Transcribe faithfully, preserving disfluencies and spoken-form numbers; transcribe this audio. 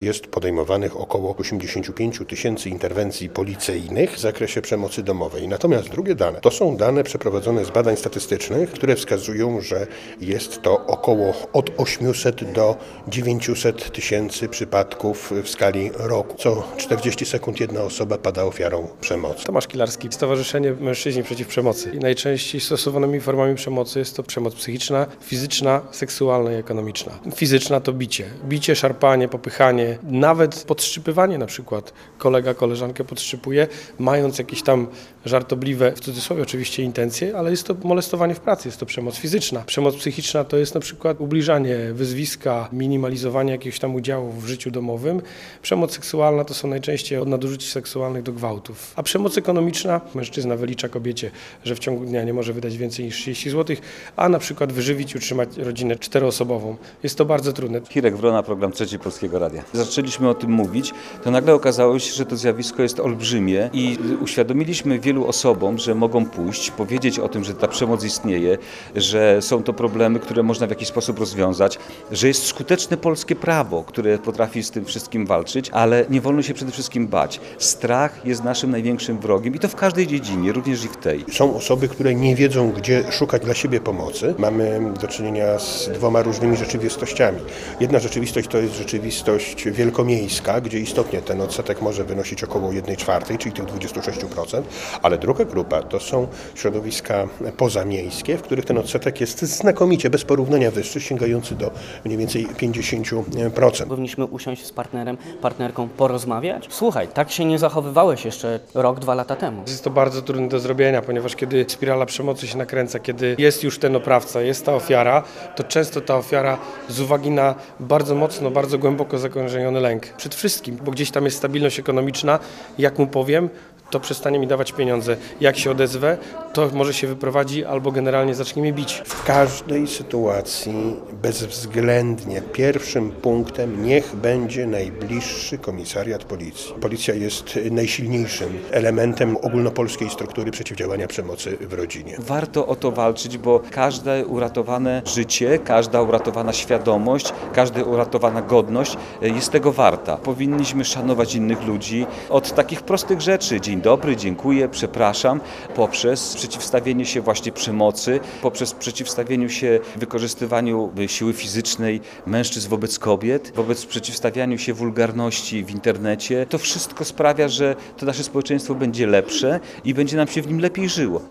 Jest podejmowanych około osiemdziesiąt pięć tysięcy interwencji policyjnych w zakresie przemocy domowej. Natomiast drugie dane to są dane przeprowadzone z badań statystycznych, które wskazują, że jest to około od ośmiuset do dziewięciuset tysięcy przypadków w skali roku. Co czterdzieści sekund jedna osoba pada ofiarą przemocy. Tomasz Kilarski, Stowarzyszenie Mężczyźni Przeciw Przemocy. I najczęściej stosowanymi formami przemocy jest to przemoc psychiczna, fizyczna, seksualna i ekonomiczna. Fizyczna to bicie. Bicie, szarpanie, popychanie, nawet podszczypywanie na przykład. Kolega koleżankę podszczypuje, mając jakieś tam żartobliwe, w cudzysłowie oczywiście, intencje, ale jest to molestowanie w pracy, jest to przemoc fizyczna. Przemoc psychiczna to jest na przykład ubliżanie wyzwiska, minimalizowanie jakiegoś tam udziału w życiu domowym. Przemoc seksualna to są najczęściej od nadużyć seksualnych do gwałtów. A przemoc ekonomiczna, mężczyzna wylicza kobiecie, że w ciągu dnia nie może wydać więcej niż trzydzieści złotych, a na przykład wyżywić i utrzymać rodzinę czteroosobową. Jest to bardzo trudne. Hirek Wrona, program Trzeci Polskiego Radia. Zaczęliśmy o tym mówić, to nagle okazało się, że to zjawisko jest olbrzymie i uświadomiliśmy wielu osobom, że mogą pójść, powiedzieć o tym, że ta przemoc istnieje, że są to problemy, które można w jakiś sposób rozwiązać, że jest skuteczne polskie prawo, które potrafi z tym wszystkim walczyć, ale nie wolno się przede wszystkim bać. Strach jest naszym największym wrogiem i to w każdej dziedzinie, również i w tej. Są osoby, które nie wiedzą, gdzie szukać dla siebie pomocy. Mamy do czynienia z dwoma różnymi rzeczywistościami. Jedna rzeczywistość to jest rzeczywistość wielkomiejska, gdzie istotnie ten odsetek może wynosić około jednej czwartej, czyli tych dwudziestu sześciu procent, ale druga grupa to są środowiska pozamiejskie, w których ten odsetek jest znakomicie, bez porównania wyższy, sięgający do mniej więcej pięćdziesięciu procent. Powinniśmy usiąść z partnerem, partnerką, porozmawiać. Słuchaj, tak się nie zachowywałeś jeszcze rok, dwa lata temu. Jest to bardzo trudne do zrobienia, ponieważ kiedy spirala przemocy się nakręca, kiedy jest już ten oprawca, jest ta ofiara, to często ta ofiara z uwagi na bardzo mocno, bardzo głęboko zakorzeniony lęk przed wszystkim, bo gdzieś tam jest stabilność ekonomiczna, jak mu powiem, to przestanie mi dawać pieniądze. Jak się odezwę, to może się wyprowadzi albo generalnie zacznie mnie bić. W każdej sytuacji bezwzględnie pierwszym punktem niech będzie najbliższy komisariat policji. Policja jest najsilniejszym elementem ogólnopolskiej struktury przeciwdziałania przemocy w rodzinie. Warto o to walczyć, bo każde uratowane życie, każda uratowana świadomość, każda uratowana godność jest tego warta. Powinniśmy szanować innych ludzi od takich prostych rzeczy. Dzień dobry, dziękuję, przepraszam, poprzez przeciwstawienie się właśnie przemocy, poprzez przeciwstawieniu się wykorzystywaniu siły fizycznej mężczyzn wobec kobiet, wobec przeciwstawianiu się wulgarności w internecie. To wszystko sprawia, że to nasze społeczeństwo będzie lepsze i będzie nam się w nim lepiej żyło.